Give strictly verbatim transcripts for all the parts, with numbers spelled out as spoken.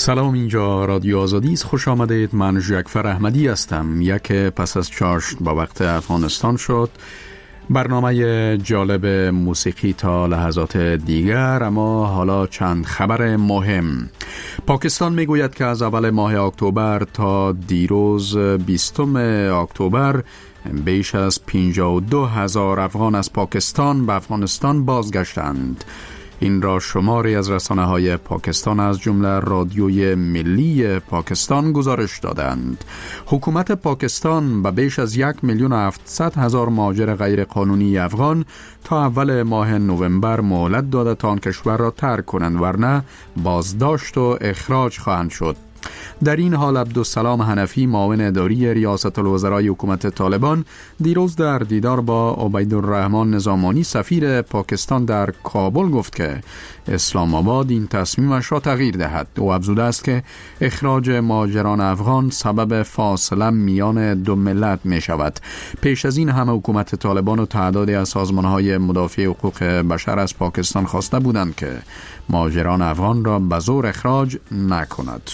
سلام، اینجا رادیو آزادی است. خوش آمدید. من جعفر احمدی هستم. یک پس از چاشت با وقت افغانستان شد. برنامه جالب موسیقی تا لحظات دیگر، اما حالا چند خبر مهم. پاکستان میگوید که از اول ماه اکتبر تا دیروز بیستم اکتبر بیش از پنجاه و دو هزار افغان از پاکستان به افغانستان بازگشتند. این را شماری از رسانه‌های پاکستان از جمله رادیوی ملی پاکستان گزارش دادند. حکومت پاکستان به بیش از یک میلیون و هفتصد هزار مهاجر غیر قانونی افغان تا اول ماه نوامبر مهلت داده تا آن کشور را ترک کنند، ورنه بازداشت و اخراج خواهند شد. در این حال عبدالسلام حنفی، معاون اداری ریاست الوزرای حکومت طالبان، دیروز در دیدار با عبیدالرحمن نظامانی سفیر پاکستان در کابل گفت که اسلام آباد این تصمیمش را تغییر دهد. او افزوده است که اخراج مهاجران افغان سبب فاصله میان دو ملت می شود. پیش از این هم حکومت طالبان و تعدادی از سازمان‌های مدافع حقوق بشر از پاکستان خواسته بودند که مهاجران افغان را به زور اخراج نکند.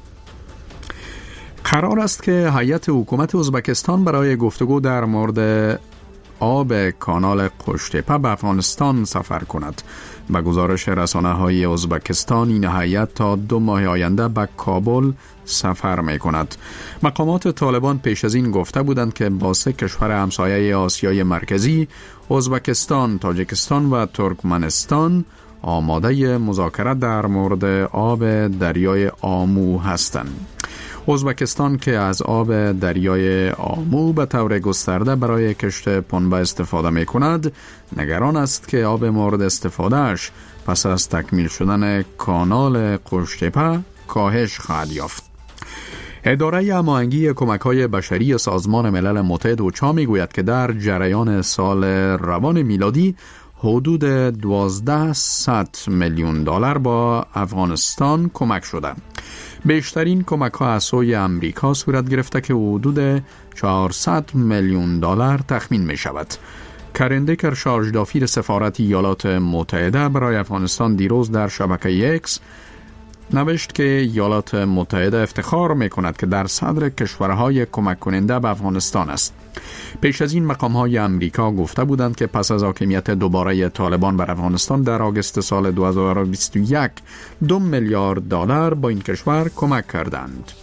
قرار است که هیئت حکومت ازبکستان برای گفتگو در مورد آب کانال قشتپه به افغانستان سفر کند. به گزارش رسانه‌های ازبکستان، این هیئت تا دو ماه آینده به کابل سفر می کند. مقامات طالبان پیش از این گفته بودند که با سه کشور همسایه آسیای مرکزی، ازبکستان، تاجیکستان و ترکمنستان، آماده مذاکره در مورد آب دریای آمو هستند. ازبکستان که از آب دریای آمو به طور گسترده برای کشت پنبه استفاده می کند، نگران است که آب مورد استفادهش پس از تکمیل شدن کانال قشتپه کاهش خواهد یافت. اداره هماهنگی کمک‌های بشری سازمان ملل متحد اوچا میگوید که در جریان سال روان میلادی حدود دوازده میلیون دلار با افغانستان کمک شده. بیشترین کمک ها از سوی امریکا صورت گرفته که حدود چهارصد میلیون دلار تخمین می شود. کرنده کرشارج دافیر سفارت ایالات متحده برای افغانستان دیروز در شبکه اکس نوشت که ایالات متحده افتخار می کند که در صدر کشورهای کمک کننده به افغانستان است. پیش از این مقام‌های امریکا گفته بودند که پس از حاکمیت دوباره طالبان بر افغانستان در آگوست سال دو هزار و بیست و یک دو میلیارد دلار با این کشور کمک کردند.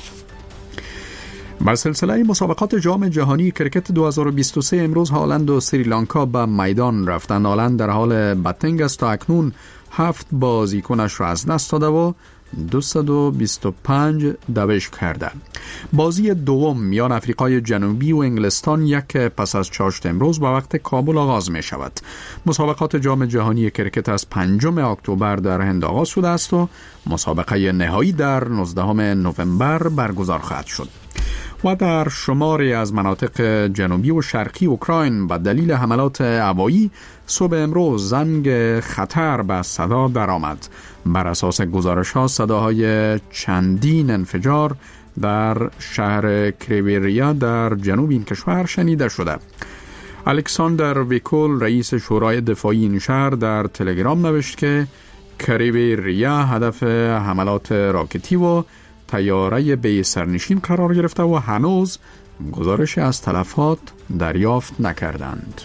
بر سلسله مسابقات جام جهانی کرکت دو هزار و بیست و سه امروز هالند و سریلانکا به میدان رفتند. هالند در حال بتنگ است، تا اکنون هفت بازیکنش را از دست داده و دویست و بیست و پنج دوش کرده. بازی دوم میان افریقای جنوبی و انگلستان یک پس از چاشت امروز با وقت کابل آغاز می شود. مسابقات جام جهانی کرکت از پنجم اکتبر در هند آغاز شده است و مسابقه نهایی در نوزدهم نوامبر برگزار خواهد شد. و در شماری از مناطق جنوبی و شرقی اوکراین به دلیل حملات هوایی صبح امروز زنگ خطر به صدا درآمد. بر اساس گزارش ها صداهای چندین انفجار در شهر کریویریا در جنوب این کشور شنیده شده. الکساندر ویکول، رئیس شورای دفاعی این شهر، در تلگرام نوشت که کریویریا هدف حملات راکتی و طیاره بی سرنشین قرار گرفته و هنوز گزارش از تلفات دریافت نکردند.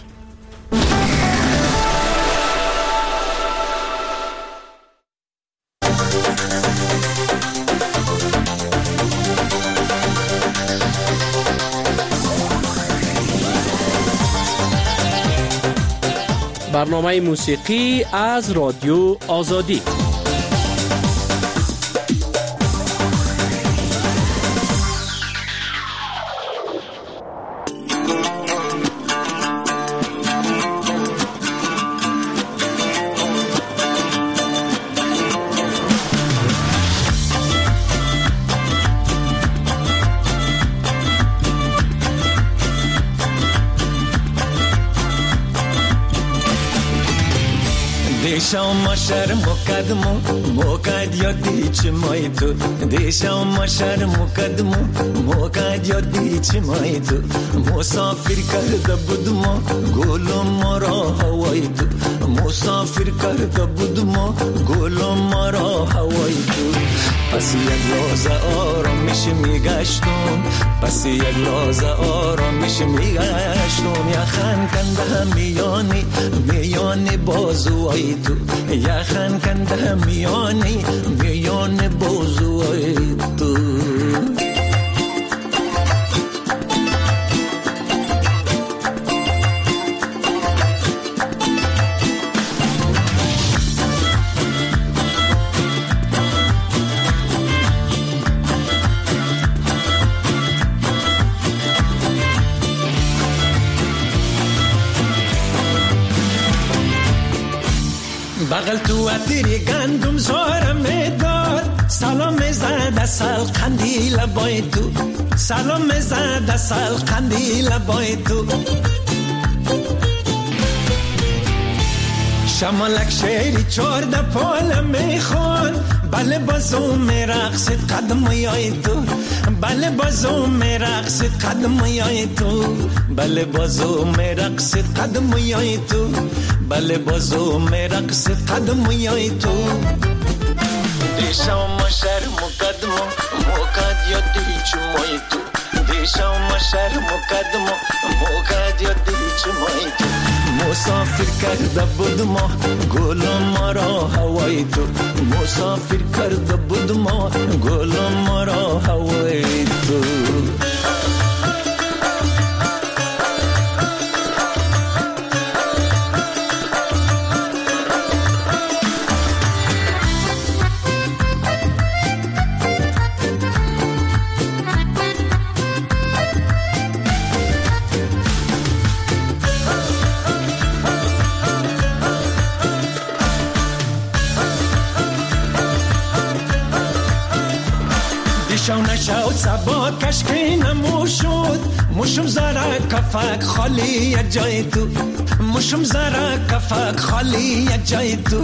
برنامه موسیقی از رادیو آزادی. دیشم مشر مقدمو موقد یادی چی مای تو دیشم مشر مقدمو موقد یادی چی مای تو مسافر کرده بودم گلم مرا هوای تو مسافر کرده بودم گلم مرا هوای تو پس یک لحظه آرامش میگشتم پس یک لحظه آرامش میگشتم یخن کنده میانی میانی بازوی تو یخن کنده میانی میانی بازوی تو بغل تو عطری گندم زارم داد سلام زد سال قندیل بای تو سلام زد سال قندیل بای تو شمالک شیری چارده پال میخوان بله بازو میرقصد قدم یای تو بله بازو میرقصد قدم یای تو بله بازو میرقصد قدم یای تو بله بازو میرقصد قدم یای تو دیشم مشر مقدمو موقد یادی چی مای تو دیشم مشر مقدمو موقد یادی چی مای تو مسافر کرده بودم گلم مرا هوای تو مسافر کرده بودم گلم مرا هوای تو شو نشو سبا کشکی نموشود مشم زره کفک خالی یک جای تو مشم زره کفک خالی یک جای تو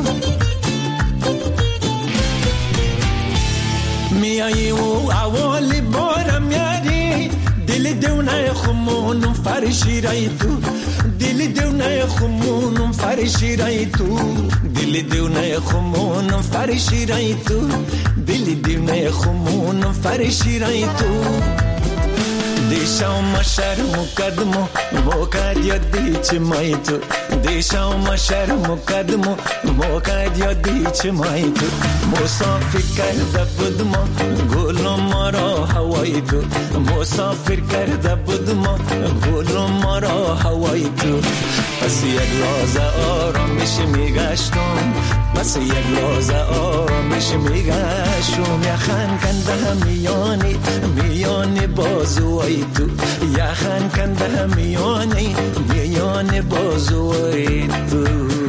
میایی و اولی بارم یاری دل دونه خمونم فرشی رای تو دل دونه خمونم فرشی رای تو دل دونه خمونم فرشی رای تو دل دونه خمونم فرشی رای تو دیشم مشر مقدمو موقد یادی چی مای تو دیشم مشر مقدمو موقد یادی چی مای تو مسافر کرده بودم گلم مرا هوای تو مسافر کرده بودم گلم مرا هوای تو پس یک لحظه آرامش میگشتم پس یک لحظه آرامش میگشتم یخن کنده میانی میانی بازوی تو یخن کنده میانی میانی بازوی تو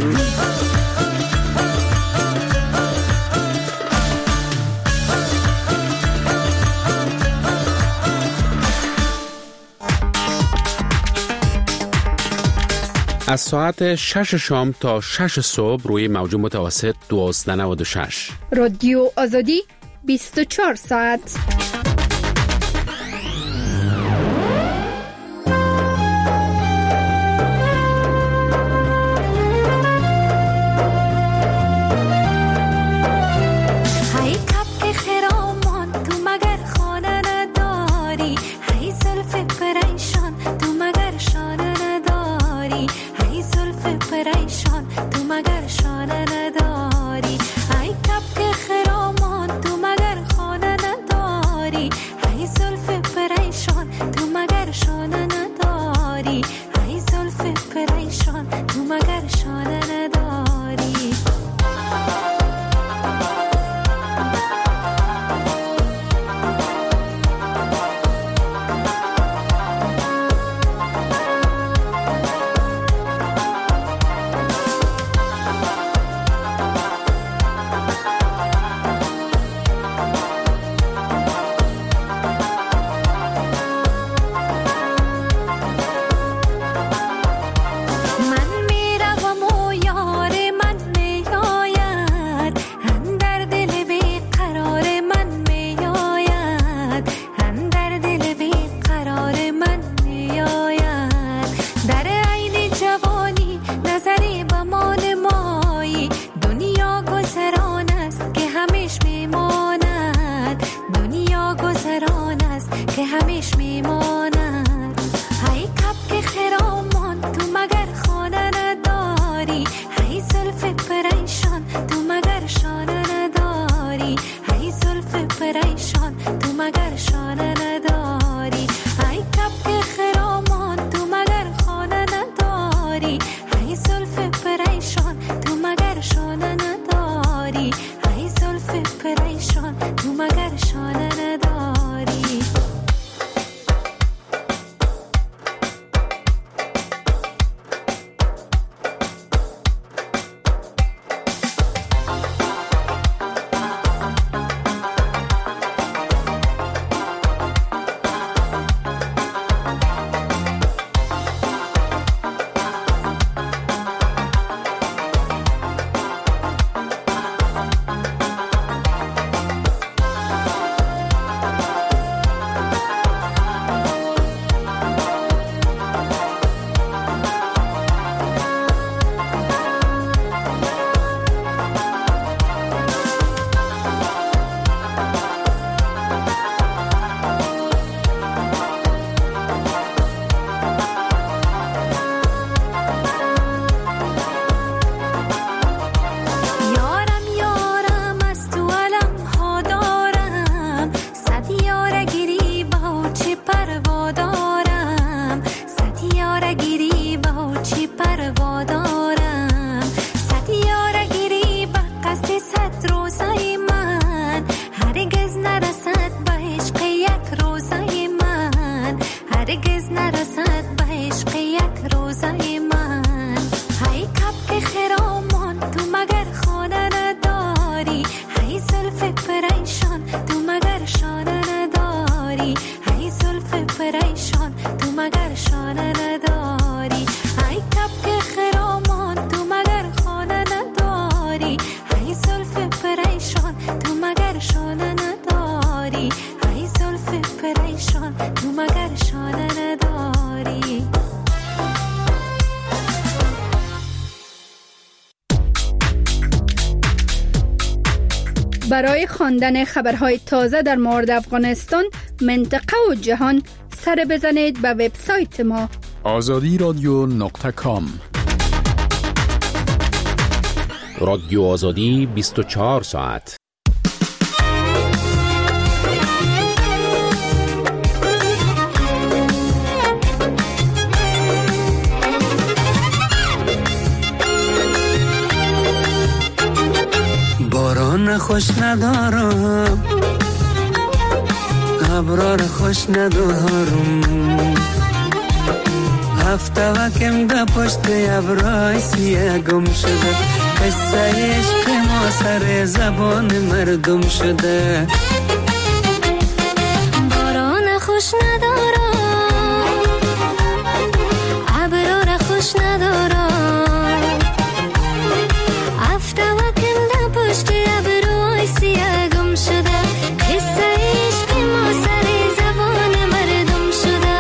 از ساعت شش شام تا شش صبح روی موج متوسط دوازده نود و شش رادیو آزادی بیست و چهار ساعت. ای کپ که خرامان تو مگر خانه نداری یاره گیری و چی پروا دارم، صد یاره گیری به قصد صد روزای من، هرگز نرسد به عشق یک روزای من، هرگز نرسد به عشق یک روزای من. های کبک خرامان تو مگر خانه نداری، های زلف پریشان تو مگر شانه نداری، های زلف پریشان تو مگر شانه نداری، های کبک خرامان تو مگر خانه نداری، های زلف پریشان تو مگر شانه نداری، های زلف پریشان تو مگر شانه نداری. برای خواندن خبرهای تازه در مورد افغانستان، منطقه و جهان، سر بزنید به وبسایت ما آزادی رادیو نقطه کام. رادیو آزادی بیست و چهار ساعت. باران خوش ندارم، ابرار خوش ندارم، هفته وکم ده پشت ابرای سیه گم شده، قصه عشق ما سر زبان مردم شده. باران خوش ندارم، ابرار خوش ندارم، هفته وکم ده پشت ابرای سیه گم شده، قصه عشق ما سر زبان مردم شده.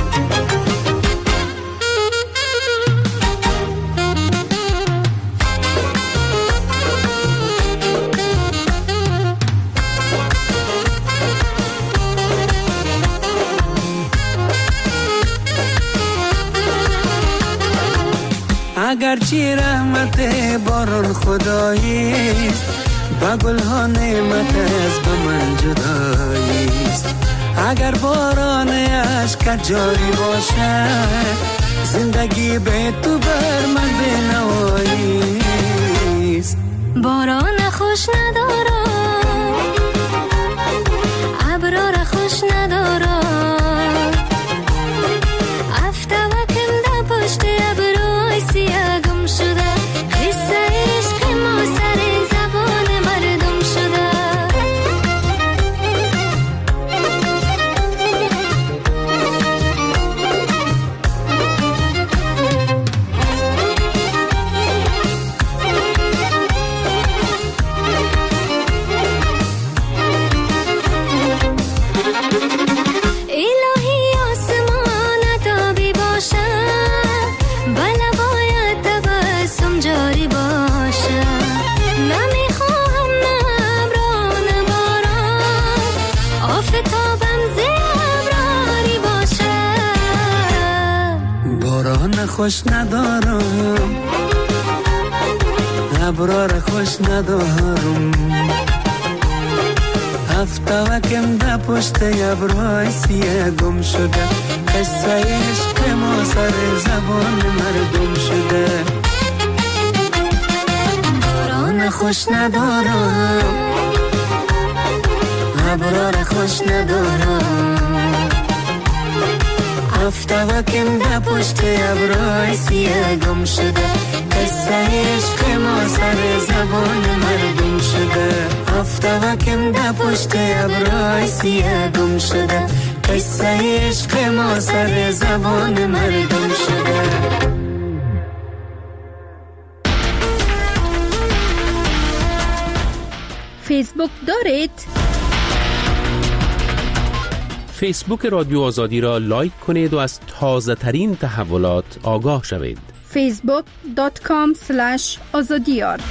اگرچه رحمت باران خداییست، با گل ها نعمت از به من جداییست. اگر باران عشق جاری باشد، زندگی به تو بر من به نواییست. باران خوش ندارم، ابرار خوش ندارم، هفته وکم ده پشت ابرای سیه گم شده، قصه عشق ما سر زبان مردم شده. الهی آسمان تابی باشد، بله باید تبسم جاری باشد، نمیخواهم نبران باران، آفتابم زبراری باشد. باران خوش ندارم، ابرار خوش ندارم، هفته وکم ده پشت ابرای سیه گم شده، قصه عشق ما سر زبان مردم شده. باران خوش ندارم، ابرار خوش ندارم، هفته وکم ده پشت ابرای سیه گم شده، قصه عشق ما سر زبان مردم شده. هفته وکم ده پشت ابرای سیه گم شده، قصه عشق ما سر زبان مردم شده. فیسبوک دارید؟ فیسبوک رادیو آزادی را لایک کنید و از تازه ترین تحولات آگاه شوید. فیسبوک دات کام سلش آزادیار.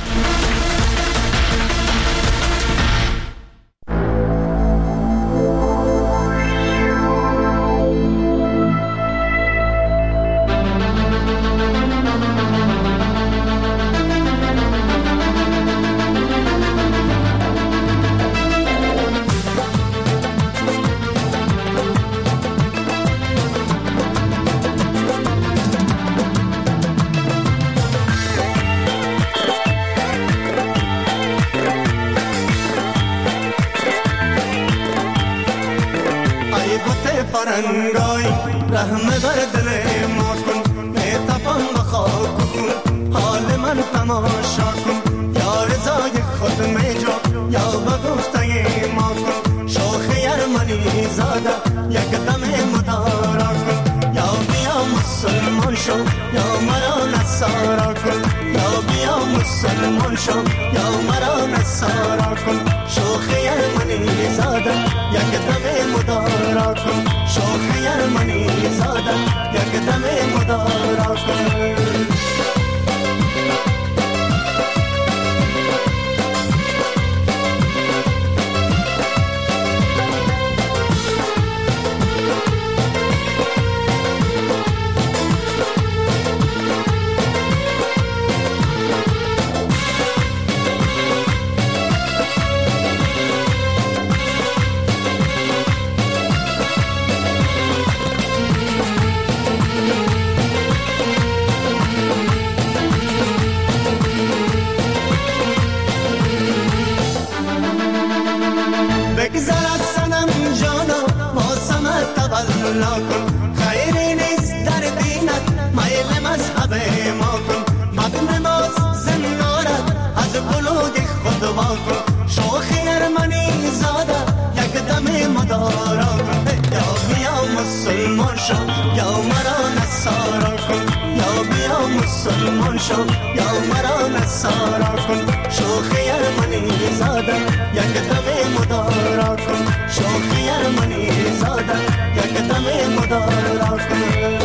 رحم بر دل ما کن میتپم به خاک کن حال من تماشا کن یا رضای خود میجا یا به گفته ما کن شوخ یرمنی زاده یک دم مدارا کن یا بیا مسلمان شو یا مرا نصارا کن یا بیا مسلمان شو یا مرا نصارا کن شوخ یرمنی زاده یک دم مدارا کن شوخ یرمنی زاده یک دم مدارا کن کن خیری نیست در دینت میل مذهب ما کن مد نماز زنارت از بلوگ خود وا کن شوخ یرمنی زاده یک دم مدارا کن یا بیا مسلمان شو یا مرا نصارا کن یا بیا مسلمان شو یا مرا نصارا کن شوخ یرمنی زاده یک دم مدارا کن شوخ یرمنی زاده یک دم مدارا کن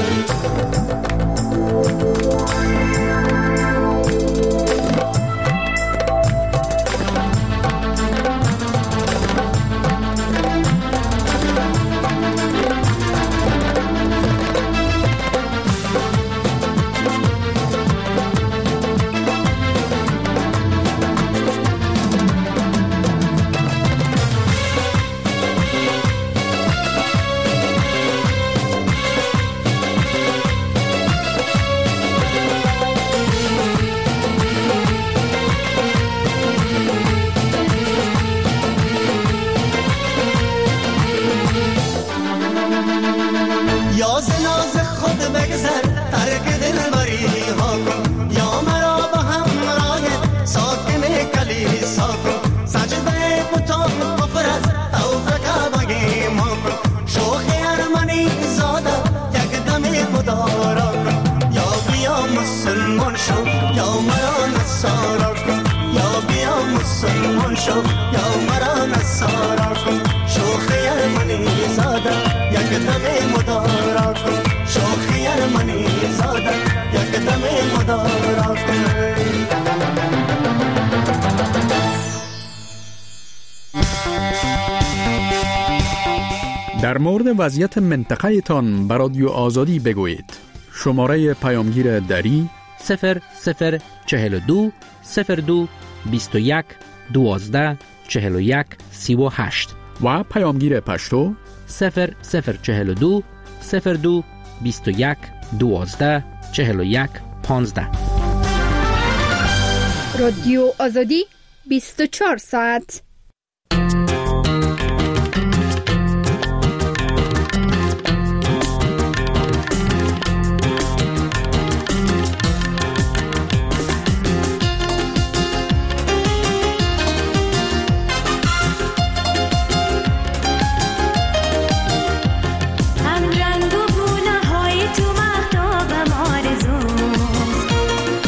مسلمان شو یا مرا نصارا کن یا بیا مسلمان شو یا مرا نصارا کن شوخ یرمنی زاده یک دم مدارا کن شوخ یرمنی زاده یک دم مدارا کن در مورد وضعیت منطقه تان بر رادیو آزادی بگویید. شماره پیامگیر دری صفر صفر چهل و دو صفر دو بیست و یک دوازده چهل و یک سی و هشت و پیامگیر پشتو صفر صفر چهل و دو صفر دو بیست و یک دوازده چهل و یک پانزده. رادیو آزادی بیست و چهار ساعت.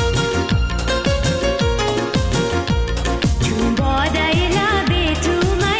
بادای لب تو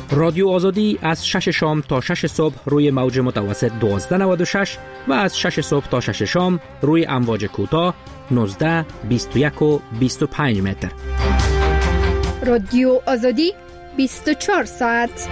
رادیو آزادی از شش شام تا شش صبح روی موج متوسط دوازده نود و شش و از شش صبح تا شش شام روی امواج کوتاه نوزده، بیست و یک و بیست و پنج متر. رادیو آزادی بیست و چهار ساعت.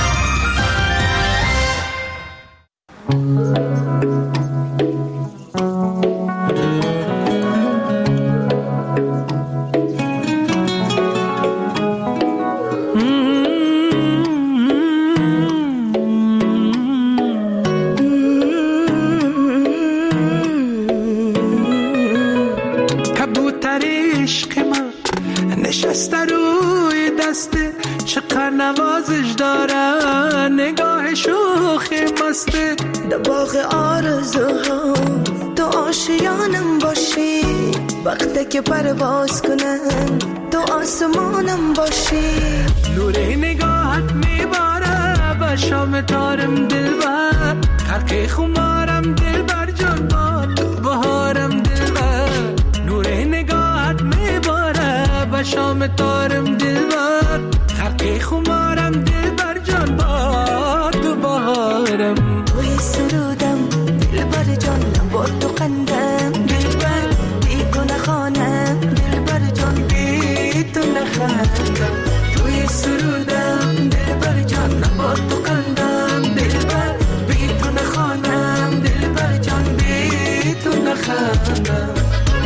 نوازش دارن نگاه شوخ مسته در باغ آرزوها تو آشیانم باشی وقتی که پرواز کنن تو آسمانم باشی نور نگاهت میباره و شام تارم دلبر خرق خمارم دلبر جان با تو بهارم دلبر نور نگاهت میباره و شام تارم دلبر خرقی خمارم دل بر جان با تو بهارم توی سرودم دل بر جان با تو قندم دل بر بی تو نخوانم دل بر جان بی تو نخوانم توی سرودم دل بر جان با تو قندم دل بر بی تو نخوانم دل بر جان بی تو نخوانم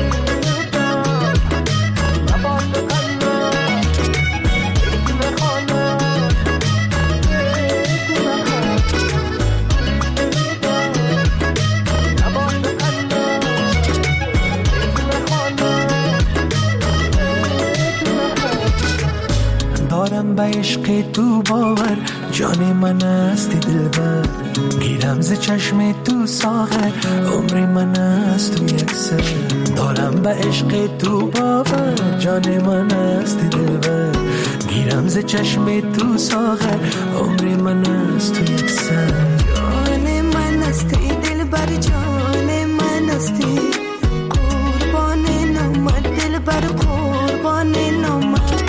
به عشق تو باور جان من است دلبر گیرم ز چشم تو ساغر عمر من است تو یک سر دارم به عشق تو باور جان من است دلبر گیرم ز چشم تو ساغر عمر من است تو یک سر جان من است دلبر جان من است قربان نامت دلبر قربان نامت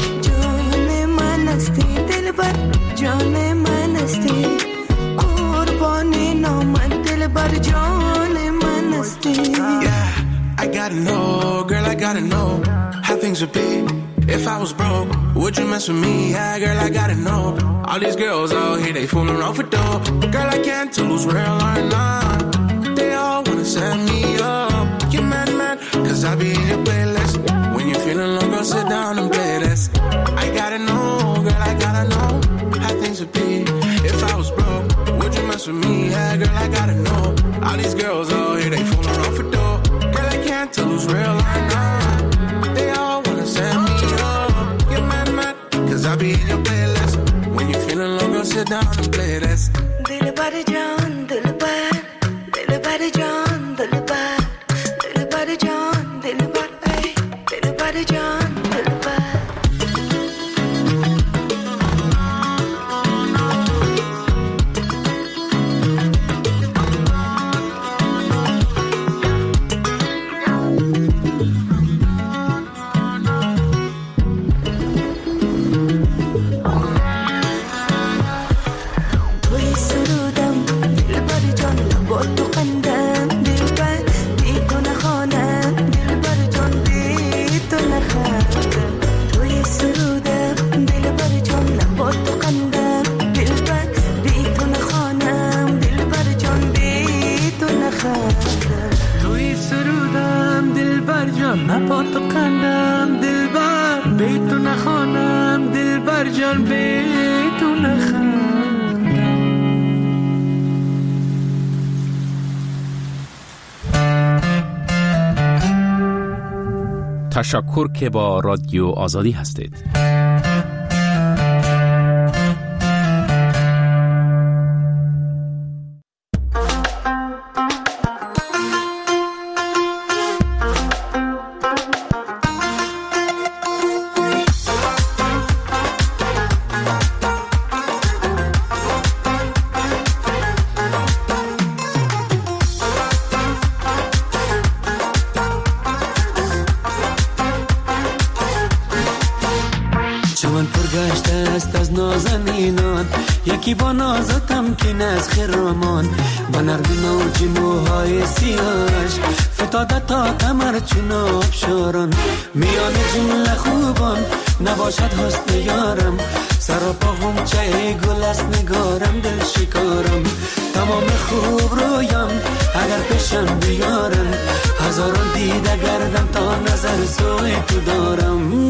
دلبر جان من استی قربانی نامت دلبر جان من استی. Yeah, I gotta know, girl, I gotta know how things would be if I was broke. Would you mess with me? Yeah, girl, I gotta know. All these girls out here, they fooling around for dough. But girl, I can't tell who's real or not. They all wanna set me up. You mad, mad, cause I be in your playlist. When you're feeling low, girl, sit down and play this. I gotta know, girl, I gotta know how things would be if I was broke. Would you mess with me? Yeah, girl, I gotta know. All these girls out here, they fooling around for dough. Girl, I can't tell who's real or not. They all wanna set me up. You're mad, mad, cause I be in your playlist. When you're feeling low, girl, sit down and play this. Dilbar jaan, dilbar, dilbar jaan, dilbar, dilbar jaan, dilbar, ay, dilbar jaan, dilbar. نپات قندم دلبر بیتو نخوانم دلبر جان بیتو نخوانم. تشکر که با رادیو آزادی هستید. چمن پرگشته است از نازنینان، یکی با نازتم که از خرامان، با نرمی موجی موهای سیاهش فتاده تا کمر چون آبشاران. میان جمله خوبان نباشد حسن یارم، سراپا غنچه گل است نگارم دل شکارم. تمام خوب رویم اگر پیشم بیارم، هزاران دیده گردم تا نظر سوی تو دارم.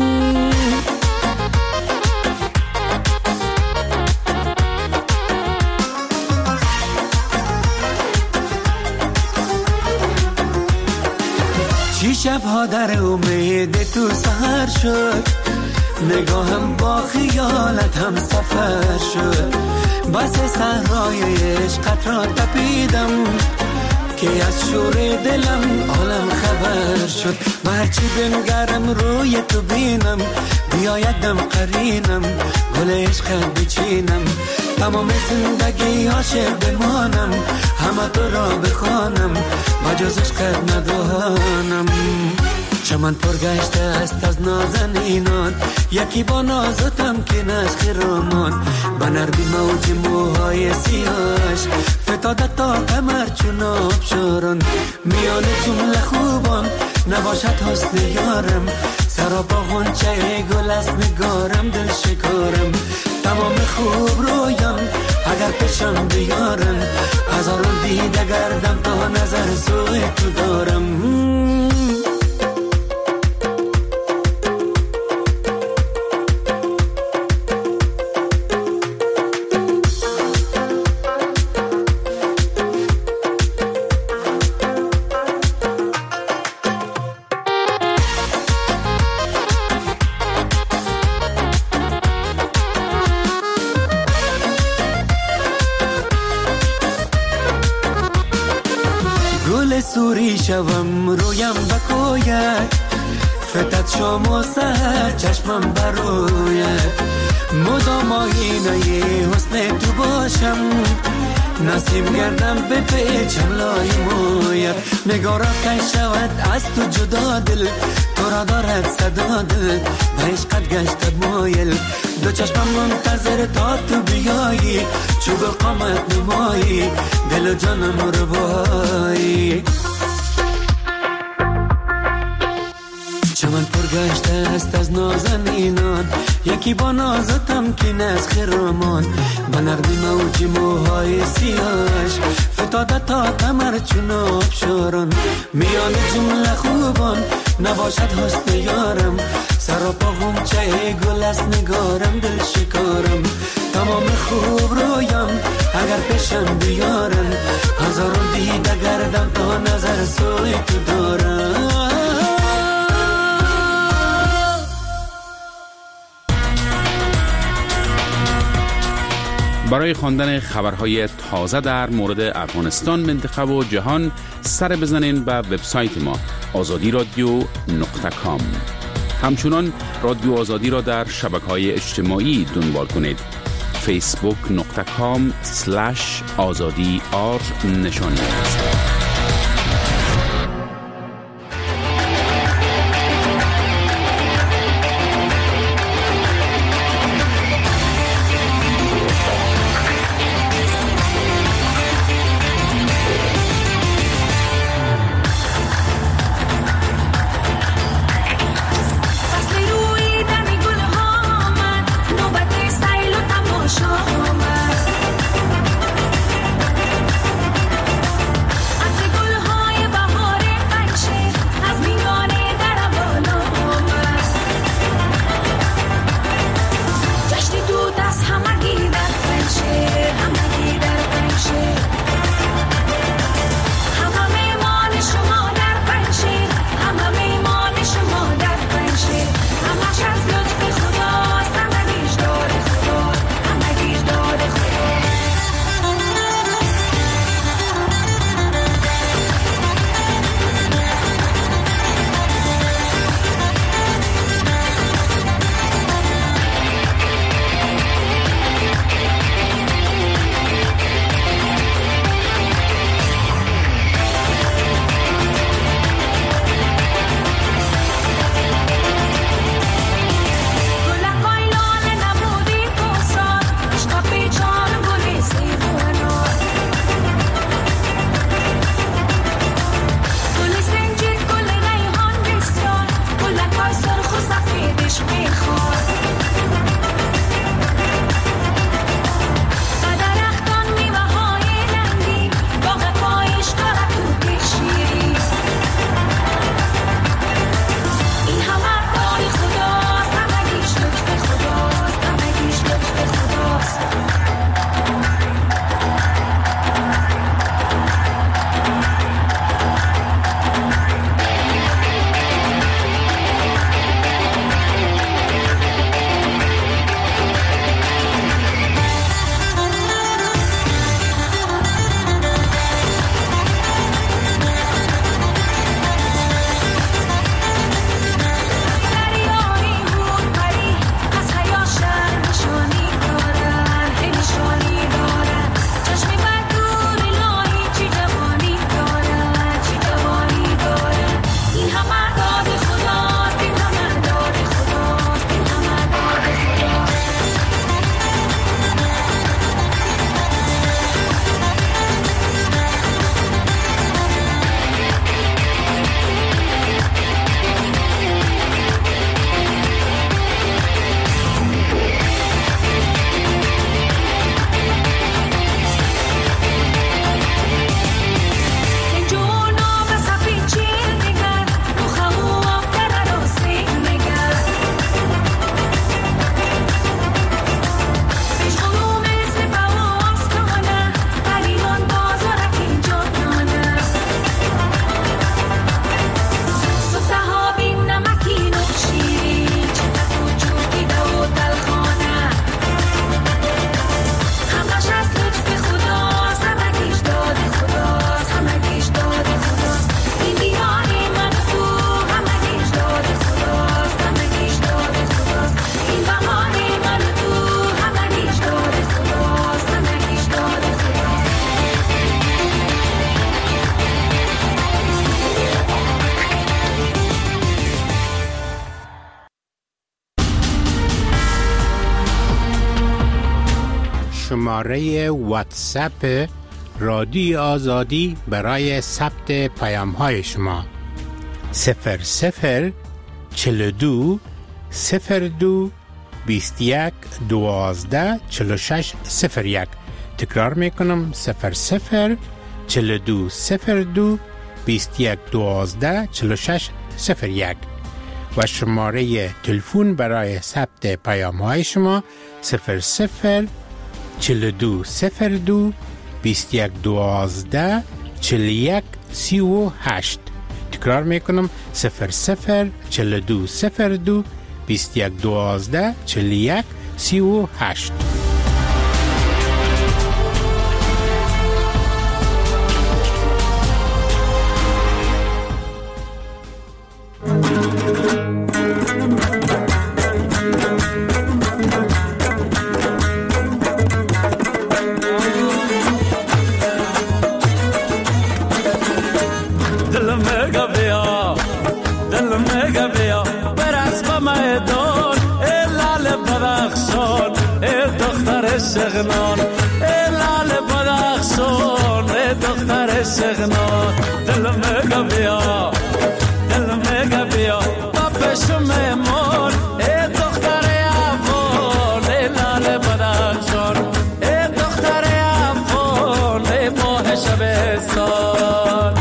چی شبها در امید تو سهر شد، نگاهم با خیالت هم سفر شد. بس صحرای عشقت را تپیدم که از شور دلم عالم خبر شد. و هرچی بنگرم روی تو بینم، بیایدم قرینم گل عشقت بچینم. تمام زندگی عاشق بمانم، همه تو را بخوانم و جز عشقت ندانم. چمن پرگشته است از نازنینان، یکی با نازتم که از خرامان، با نرمی موج موهای سیاهش فتاده تا کمر چون آبشاران. میان جمله خوبان نباشد حسن یارم، سراپا غنچه گل است نگارم دل شکارم. تمام خوب رویم اگر پیشم بیارم، هزاران دیده گردم تا نظر سوی تو دارم. سوری شوم رویم بکوید، فتت شام و سهر چشمم بروید. مدام آینه حسن تو باشم، نسیم گردم به پیچم لای موید. نگارا که شود از تو جدا دل، تو را دارد صدا دل به عشقت گشتد مایل. دو چشمم منتظر تا تو بیایی، چوب قامت نمایی دل و جانم رو بایی. چمن پرگشته است از نازنینان، یکی با نازتم که از خرامان، با نرمی موجی موهای سیاهش فتاده تا کمر چون آبشاران. میان جمله خوبان نباشد حسن یارم، سراپا غنچه گل است نگارم دل شکارم. تمام خوب رویم اگر پیشم بیارم، هزاران دیده گردم تا نظر سوی تو دارم. برای خواندن خبرهای تازه در مورد افغانستان، منطقه و جهان سر بزنین به وبسایت ما آزادی رادیو نقطه کام. همچنان رادیو آزادی را در شبکه‌های اجتماعی دنبال کنید. فیسبوک نقطه کام سلش آزادی آر نشانی است. دلش میخواد. درختان میوه های رنگی باغ پایش دارد توت شیری. این همه کاری خداست، همگیش لطف خداست، همگیش لطف خداست. شماره واتساپ رادیو آزادی برای ثبت پیام های شما صفر صفر چهل و دو صفر دو بیست و یک دوازده چهل و شش صفر یک. تکرار میکنم صفر صفر چهل و دو صفر دو بیست و یک دوازده چهل و شش صفر یک و شماره تلفن برای ثبت پیام های شما صفر صفر چهل و دو صفر دو بیست و یک دوازده چهل و یک سی و هشت. تکرار میکنم صفر صفر چهل و دو صفر دو بیست و یک دوازده چهل و یک سی و هشت. سغنان لال بدخشان دختر سغنان دل مگا بیا دل مگا بیا بابش میمون دختر افغان لال بدخشان دختر افغان ماه شبستان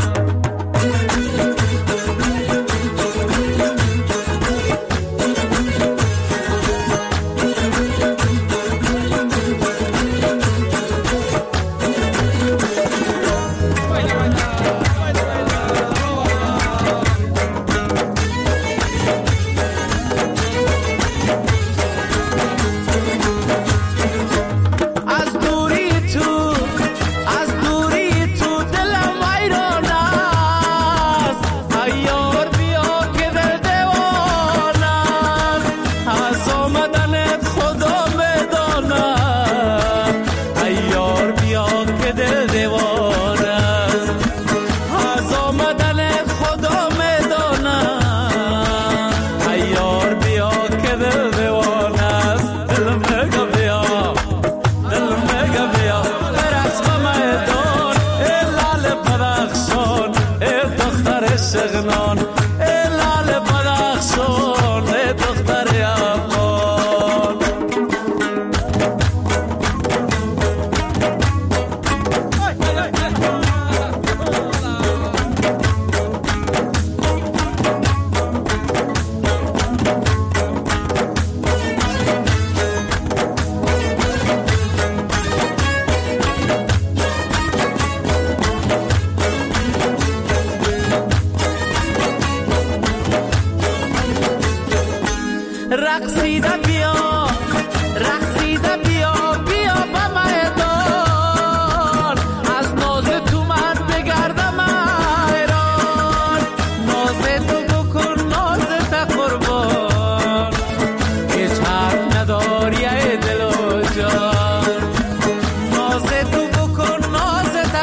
رقصیده بیا رقصیده بیا بیا به میدان از ناز تو من بگردم ایران ناز تو بکن ناز تا قربان هیچ حرف نداری ای دل و جان ناز تو بکن ناز تا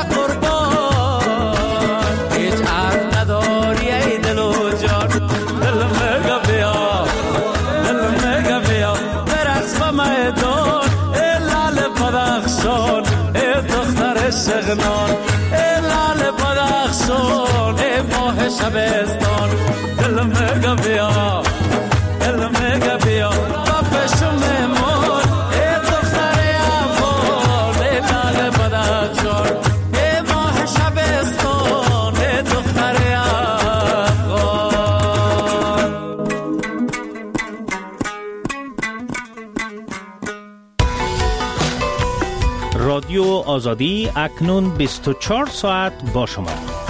قربان هیچ حرف نداری ای دل و جان دل مگا بیا دل مگا بیا برقص به میدان ای لال بدخشان ای دختر شغنان ای لال بدخشان ای ماه شبستان دل مگا بیا دل مگا بیا با پشم مهمان ای دختر افغان ای لال بدخشان ای ماه شبستان ای دختر افغان. رادیو آزادی اکنون بیست و چهار ساعت با شما.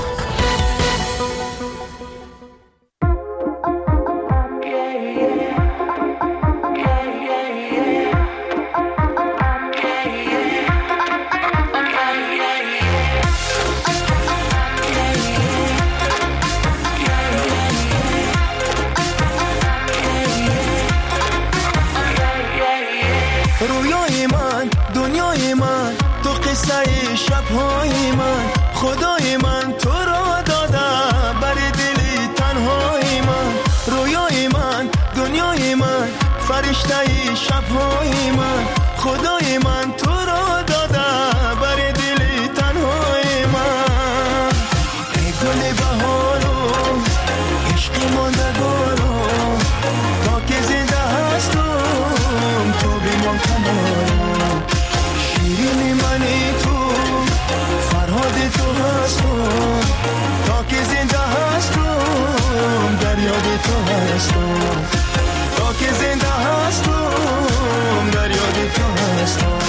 رویای من دنیای من تو قصه شبهای من خدای من تو را داده بر دل تنهای من رویای من دنیای من فرشته شبهای من خدای من تو را داده بر دل تنهای من ای گل بهارو عشقی ماندگارو تا که زنده هستم تو بمان کنارم شیرین منی تو فرهاد تو هستم تا که زنده هستم در یاد تو هستم تا که زنده هستم در یاد تو هستم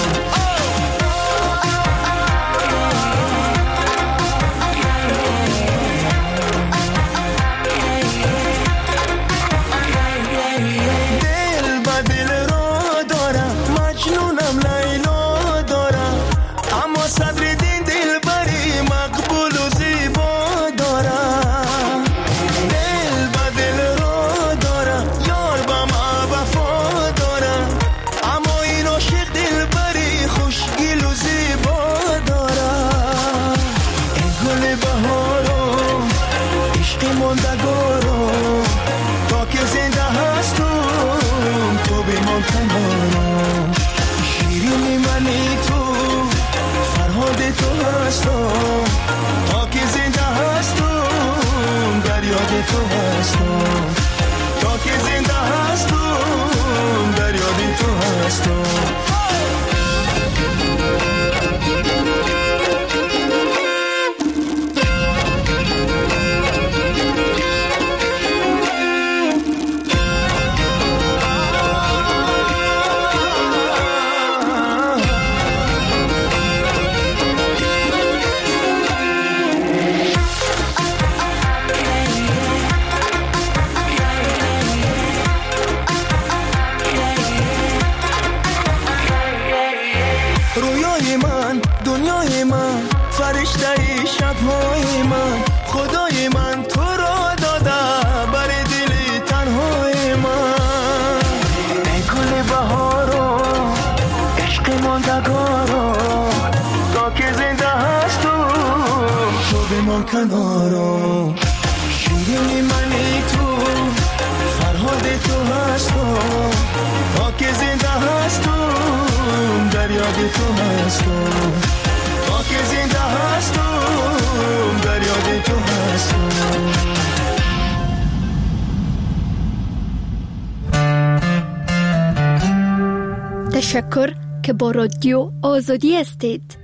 کنارم شیرین منی تو فرهاد تو هستم تا که زنده هستم در یاد تو هستم تا که زنده هستم در یاد تو هستم. تشکر که با رادیو آزادی هستید.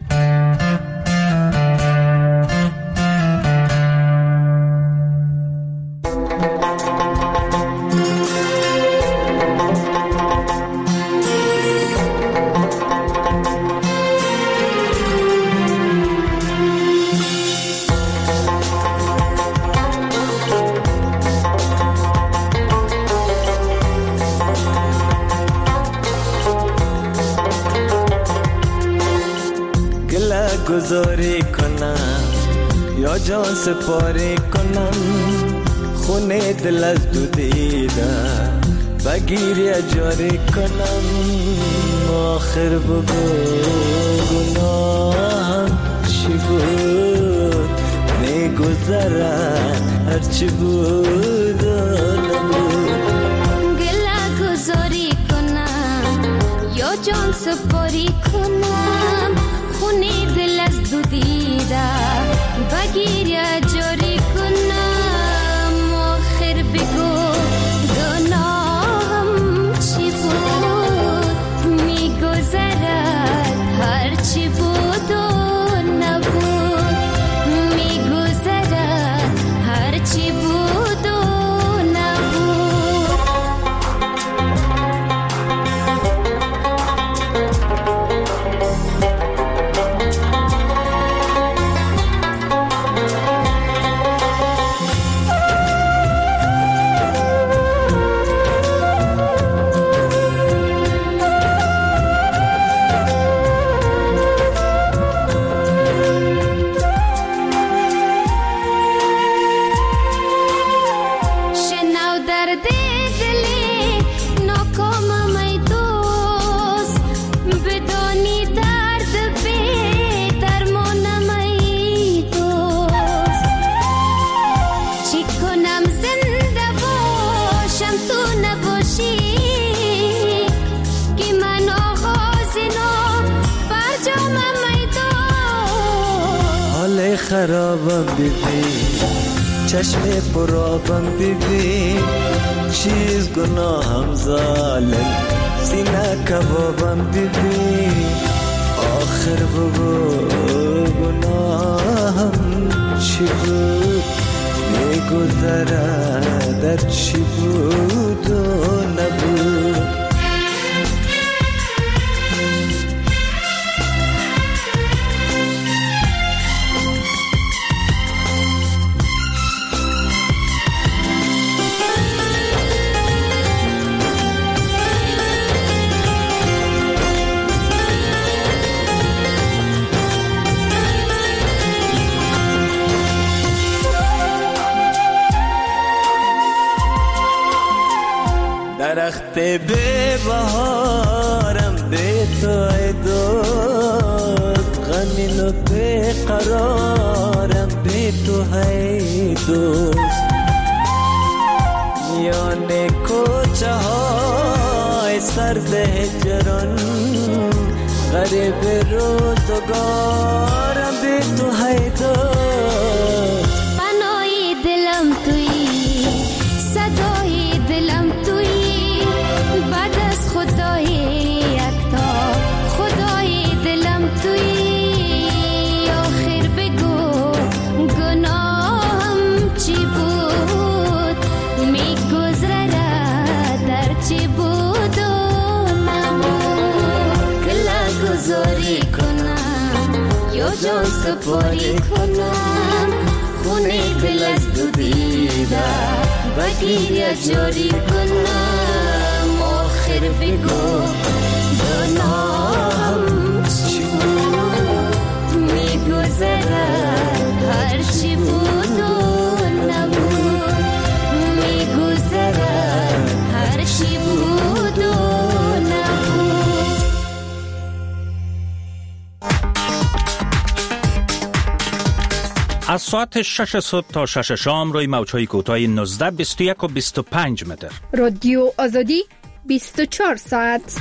گذاری کنم یا جان سپاری کنم خونه دل از دو دیده بگیری جاری کنم آخر بگو گناهم چی بود میگذرد هرچی بود و نبود گله گذاری کنم یا جان سپاری کنم خونه دل از دو دیده بگیری جاری کنم آخر بگو گناهم چی بود میگذرد هرچی بود و نبود میگذرد هرچی بود و نبود خرابم ببین چشم پرابم ببین چیز گناهم ظالم سینه کبابم ببین آخر بگو گناهم چی بود میگذره در چی بود و نبود درخت به بهارم به تو ای دوست غمین و به قرارم به تو ای دوست میان کوچه های سرد هجران غریب روزگارم به تو ای دوست پناهی دلم تویی صدای دلم تویی بعد از خدای یکتا خدای دلم تویی آخر بگو گناهم چی بود میگذره در چی بود و نبود گله گذاری کنم یا جان سپاری کنم خونه دل از دو دیده بگیری جاری کنم آخر بگو گناهم چی بود میگذره هرچی بود و نبود میگذره هرچی بود و نبود از ساعت شش صبح تا شش شام روی موج‌های کوتاه نوزده، بیست و یک و بیست و پنج متر. رادیو آزادی بیست و چهار ساعت.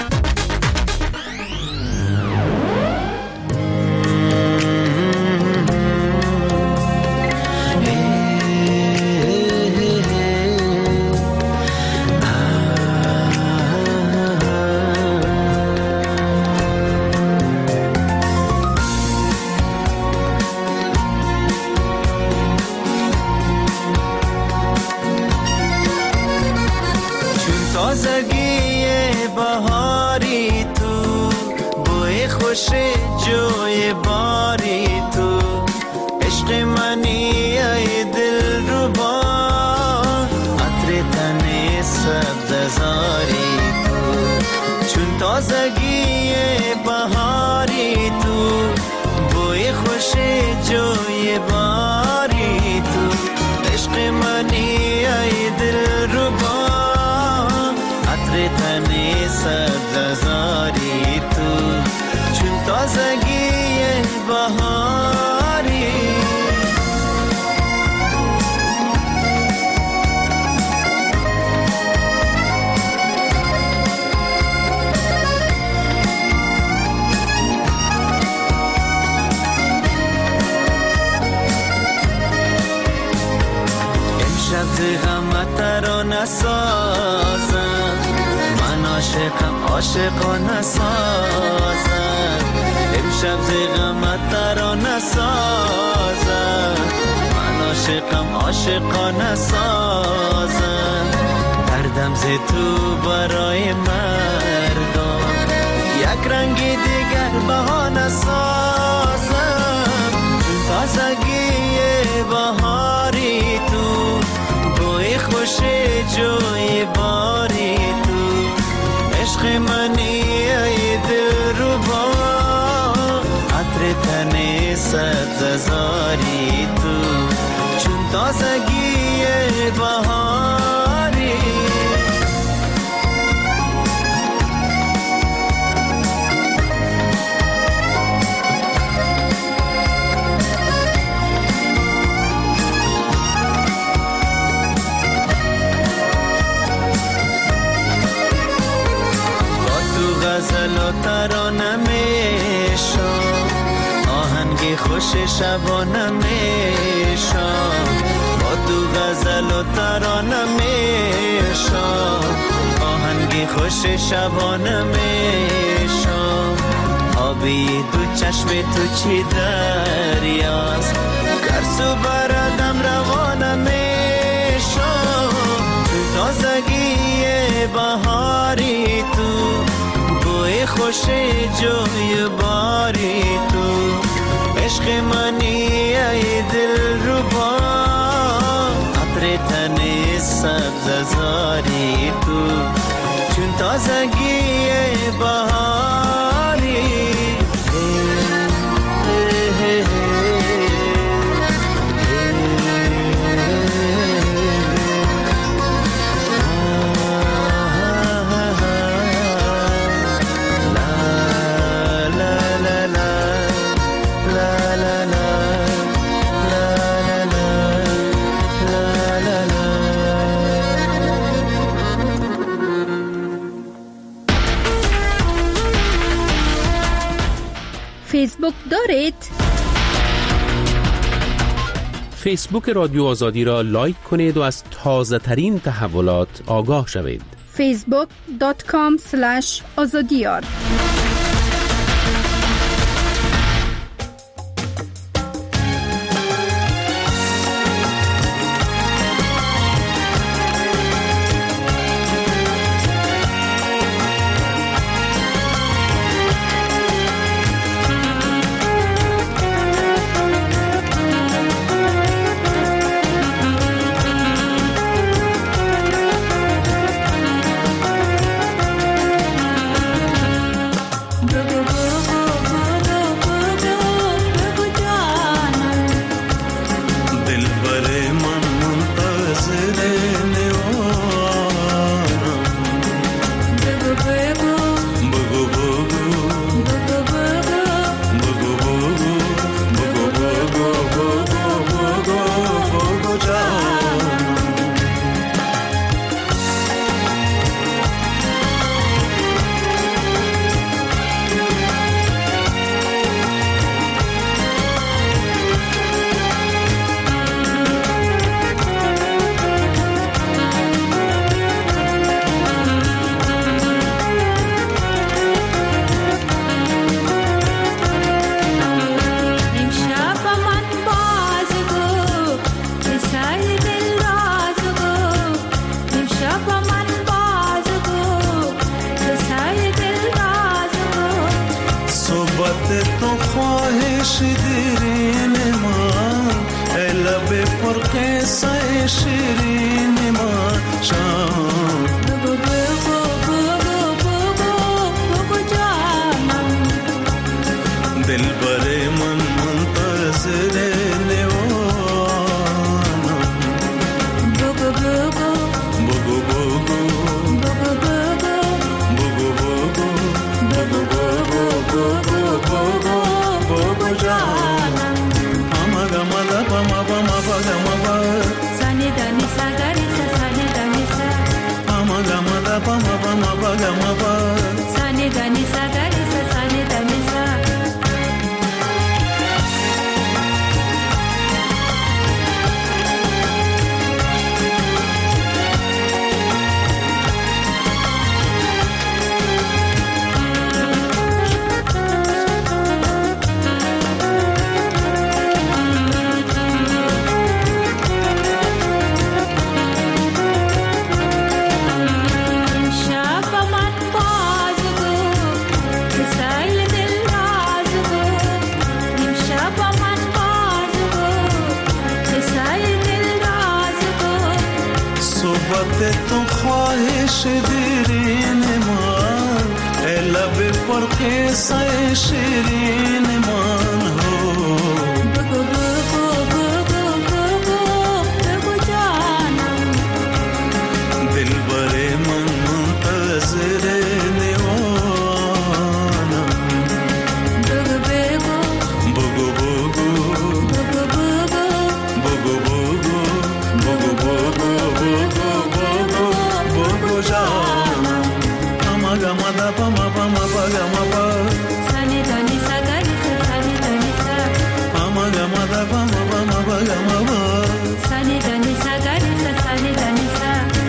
تازگی بهاری تو بوی خوش جوی باری تو عشق منی ای دل رو با عطر تن سبززاری تو چون تازگی بهاری تو بوی سبززاری تو چون تازگی بهاری امشب غمت را نسازم من عاشقم عاشقا نسازم امشب غمت را نسازم من عاشقم عاشقا نسازم دردم ز تو برای مردم یک رنگی دیگر بهانه سازم تازگی بهاری تو بوی خوش جوی باری تو عشق منی ای دلربا عطر تن سبززاری تو چون تازگی بهاری غزل و ترانه میشم آهنگ خوش شبانه میشم با تو غزل و ترانه میشم آهنگ خوش شبانه میشم آبی دو چشم تو چی دریاست گرسو بردم روانه میشم تازگی بهاری تو خوش جوی باری تو عشق منی ای دلربا عطر تن سبززاری تو چون تازگی بهاری فیسبوک دارید؟ فیسبوک رادیو آزادی را لایک کنید و از تازه ترین تحولات آگاه شوید. فیسبوک دات کام اسلش آزادیار Bugu pa ma pa ma pa ga ma pa sa ni da ni sa ga ni sa sa ni da ni sa. تو خواهش دیرین من الا به فرق سای شیرین من بگو بگو بگو بگو بگو جانم دل بر من منتظر نیوانم بگو بگو بگو بگو بگو بگو بگو بگو بگو بگو جانم اما گما دا پا ما پا ما پا گما پا سانی دانی سا گانی سا سانی دانی سا اما گما دا پا ما پا ما پا گما پا سانی دانی سا گانی سا سانی دانی سا.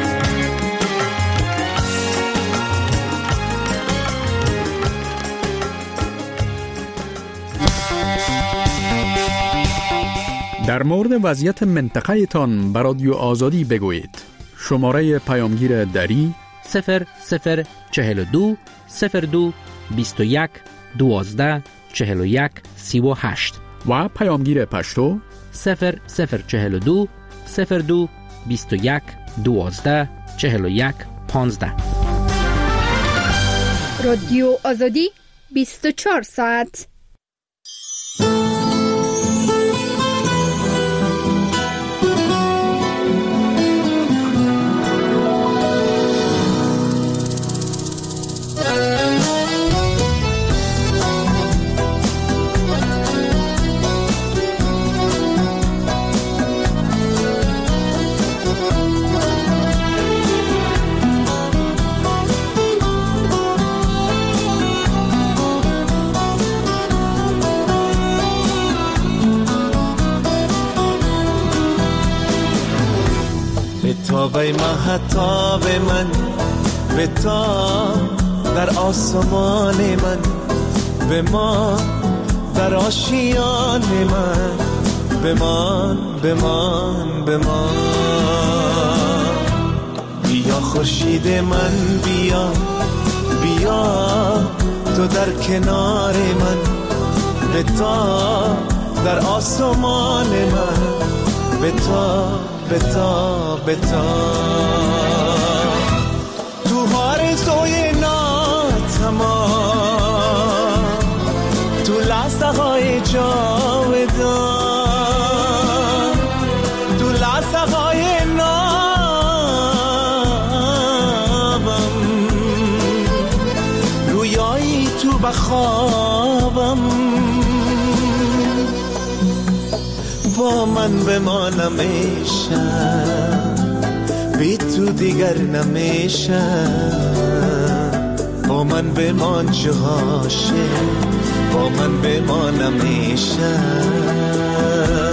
در مورد وضعیت منطقه تان بر رادیو آزادی بگویید. شماره پیامگیر دری صفر صفر چهل و دو صفر دو بیست و یک دوازده چهل و یک سی و هشت و پیامگیر پشتو صفر صفر چهل و دو صفر دو بیست و یک دوازده چهل و یک پانزده. رادیو آزادی بیست و چهار ساعت. به مهتاب من به تا در آسمان من به ما در آشیان من بمان بمان بمان بیا خورشید من بیا بیا تو در کنار من به تا در آسمان من به تا بتا بتا تو آرزوی ناتمام تو لحظه های جاودان تو لحظه های نابم رویایی تو بخوابم با من بمانم ایشم بی تو دیگر نمیشم با من بمان جهاشه با من بمانم ایشم